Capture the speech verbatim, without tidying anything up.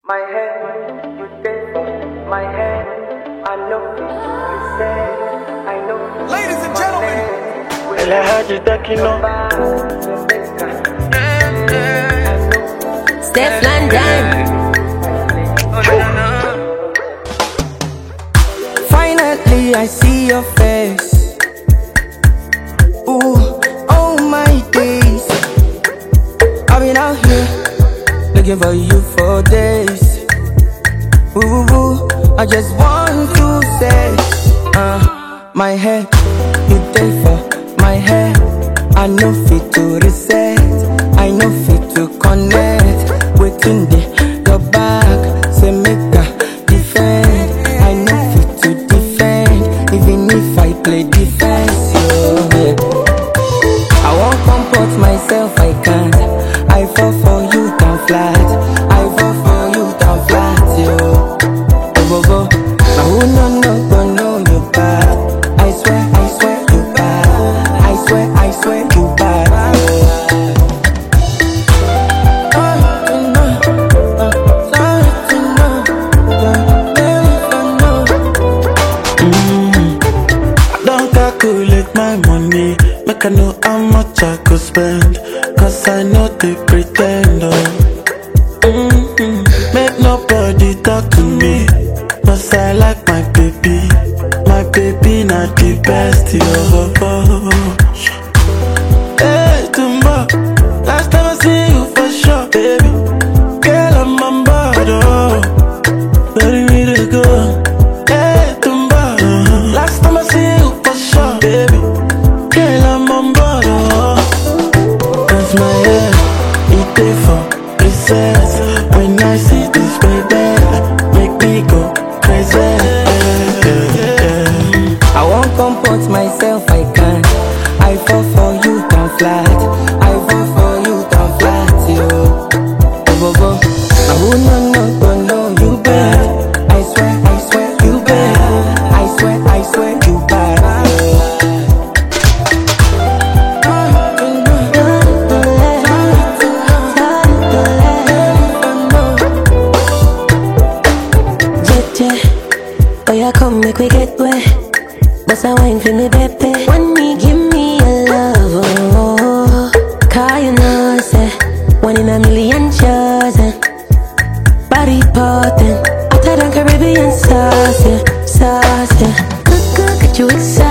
My head, you take my head. I know you say, I know. Ladies and gentlemen, Elle a had you taking on. Stefan Dime. Finally, I see your face. Ooh, oh my days. I've been out here looking for you for days. Ooh, ooh, I just want to say, uh, my head, you take for my head. I know fit to reset, I know fit to connect. Waiting there, your back, say make a defend. I know fit to defend, even if I play defense. Yeah. I won't comport myself, I can't. I fall for you down flat. I fall for you down flat, yo. Go go. Now who no no go know you bad. I swear, I swear you bad. I swear, I swear you bad. Don't calculate my money, make I know how much I could spend. Cause I know they pretend, oh. Mm-hmm. Make nobody talk to me, cause I like my baby. My baby not the best, yo. Hey, Tumba, last time I see you for sure, baby. Girl, I'm on board, oh. Ready me to go. Hey, Tumba, last time I see you for sure, baby. Girl, I'm on board, oh. Cause my head, it dey for princess. When I see this baby, make me go crazy. I won't comport myself, I can't. I fall for you down flat. I fall for you down flat, yo. Go go. Now who no no go know you bad. I swear, I swear you bad. I swear, I swear you bad. Oh yeah, come make we get wet. Bust a wine for me, baby. When me give me a love, oh, cause you know, say, one in a million chosen. Body potent, hotter than Caribbean sauce, yeah, sauce, yeah. Good, good, get you excited.